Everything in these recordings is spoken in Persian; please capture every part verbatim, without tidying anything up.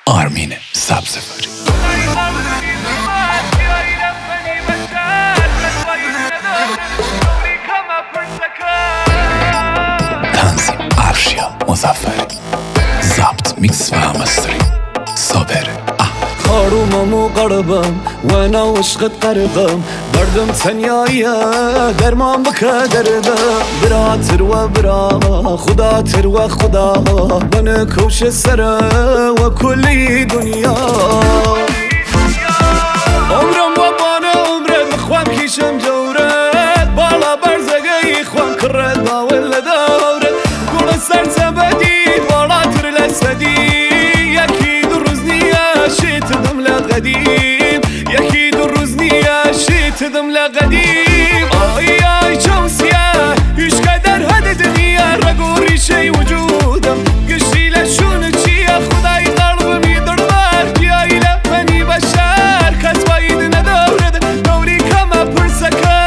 آرمین سبزواری. تنظیم ارشیا مظفری. ضبط میکس و همستری صابر احمد. خارومم و قربم و انا عشقت قرقم بردم تنیایه درمان بکه دردم براتر و برا خدا تر و خدا من کوش سره و کلی دنیا عمرم و بانه عمره بخوام کیشم جورت بالا برزگی خوام کرد باول دورت گل سر تبدید بالا تر لسدی شيتدم لقديم يكي درزني يا شيتدم لقديم اي اي شمسيا ايش قدر هاد الدنيا رقوري شي وجودم قشي لشون تشي خداي قلبم يدردار يا الى فني بشار كسبايد ندورد دوري كما برسكا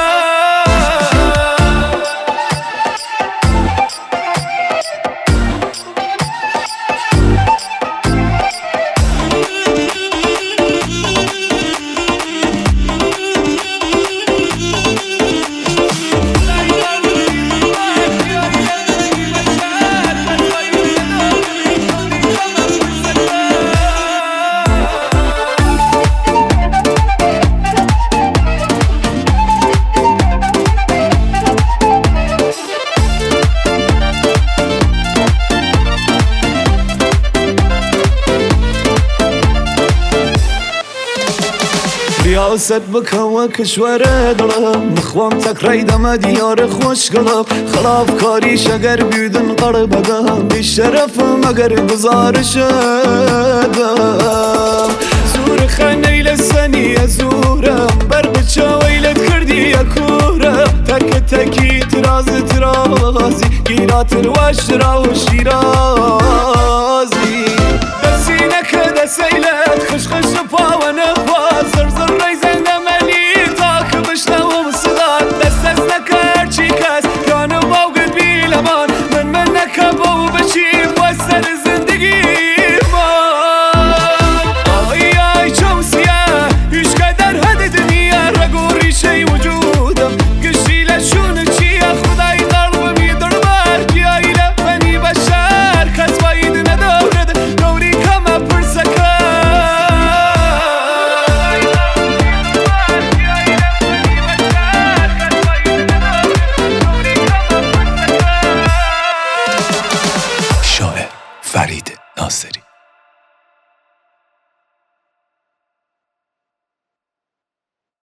ریاست بکن و کشور دلم مخوام تک ریدم دیار خوش گلم خلاف کاریش اگر بیدن قرب بگم بی شرفم اگر گزارش دم زور خانه لسنی زورم بر بچه ویلت کردی کورم تک تکی تراز ترازی گیرات الوشرا و شیرا